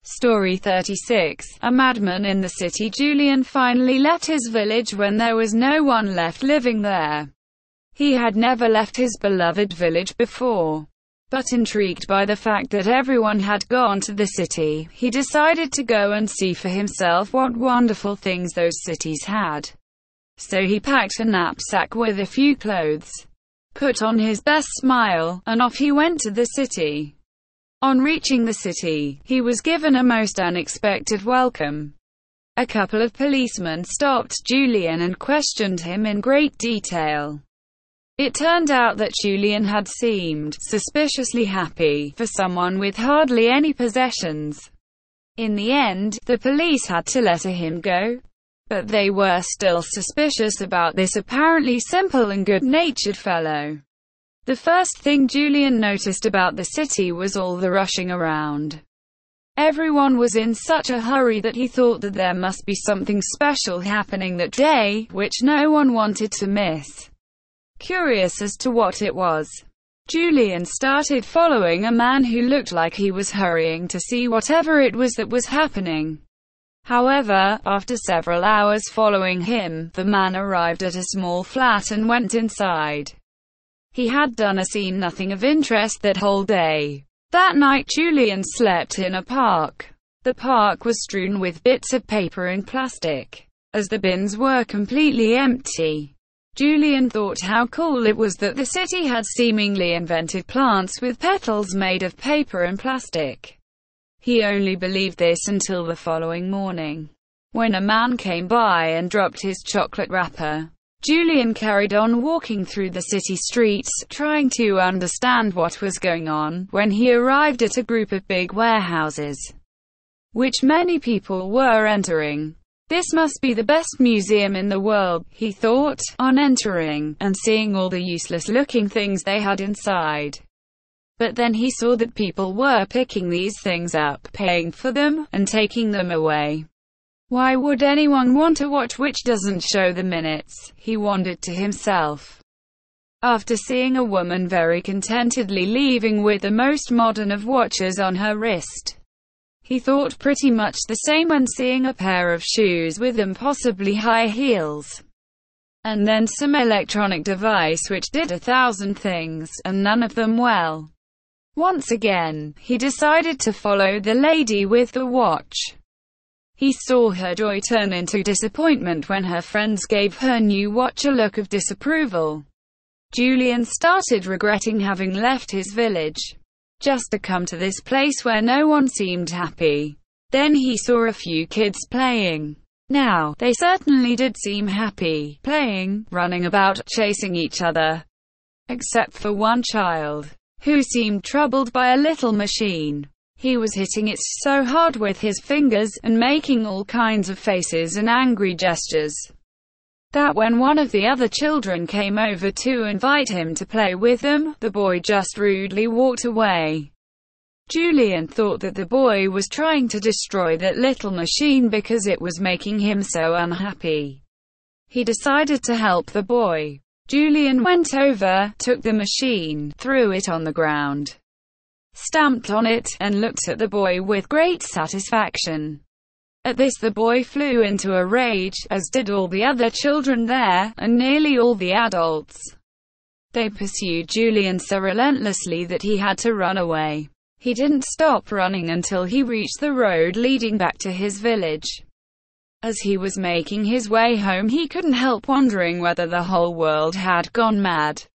Story 36. A madman in the city. Julian finally left his village when there was no one left living there. He had never left his beloved village before. But intrigued by the fact that everyone had gone to the city, he decided to go and see for himself what wonderful things those cities had. So he packed a knapsack with a few clothes, put on his best smile, and off he went to the city. On reaching the city, he was given a most unexpected welcome. A couple of policemen stopped Julian and questioned him in great detail. It turned out that Julian had seemed suspiciously happy for someone with hardly any possessions. In the end, the police had to let him go. But they were still suspicious about this apparently simple and good-natured fellow. The first thing Julian noticed about the city was all the rushing around. Everyone was in such a hurry that he thought that there must be something special happening that day, which no one wanted to miss. Curious as to what it was, Julian started following a man who looked like he was hurrying to see whatever it was that was happening. However, after several hours following him, the man arrived at a small flat and went inside. He had seen nothing of interest that whole day. That night Julian slept in a park. The park was strewn with bits of paper and plastic, as the bins were completely empty. Julian thought how cool it was that the city had seemingly invented plants with petals made of paper and plastic. He only believed this until the following morning, when a man came by and dropped his chocolate wrapper. Julian carried on walking through the city streets, trying to understand what was going on, when he arrived at a group of big warehouses, which many people were entering. This must be the best museum in the world, he thought, on entering, and seeing all the useless-looking things they had inside. But then he saw that people were picking these things up, paying for them, and taking them away. Why would anyone want a watch which doesn't show the minutes? He wondered to himself. After seeing a woman very contentedly leaving with the most modern of watches on her wrist, he thought pretty much the same when seeing a pair of shoes with impossibly high heels. And then some electronic device which did 1,000 things, and none of them well. Once again, he decided to follow the lady with the watch. He saw her joy turn into disappointment when her friends gave her new watch a look of disapproval. Julian started regretting having left his village, just to come to this place where no one seemed happy. Then he saw a few kids playing. Now, they certainly did seem happy, playing, running about, chasing each other. Except for one child, who seemed troubled by a little machine. He was hitting it so hard with his fingers, and making all kinds of faces and angry gestures, that when one of the other children came over to invite him to play with them, the boy just rudely walked away. Julian thought that the boy was trying to destroy that little machine because it was making him so unhappy. He decided to help the boy. Julian went over, took the machine, threw it on the ground, stamped on it, and looked at the boy with great satisfaction. At this the boy flew into a rage, as did all the other children there, and nearly all the adults. They pursued Julian so relentlessly that he had to run away. He didn't stop running until he reached the road leading back to his village. As he was making his way home, he couldn't help wondering whether the whole world had gone mad.